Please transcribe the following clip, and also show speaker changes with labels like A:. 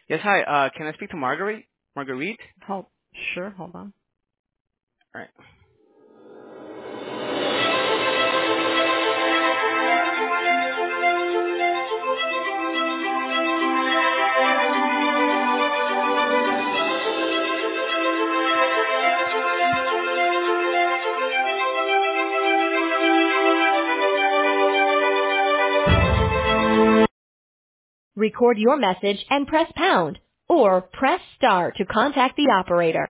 A: Yes, hi. Can I speak to Marguerite? Marguerite?
B: Hold, sure, hold on.
A: All right.
C: Record your message and press pound, or press star to contact the operator.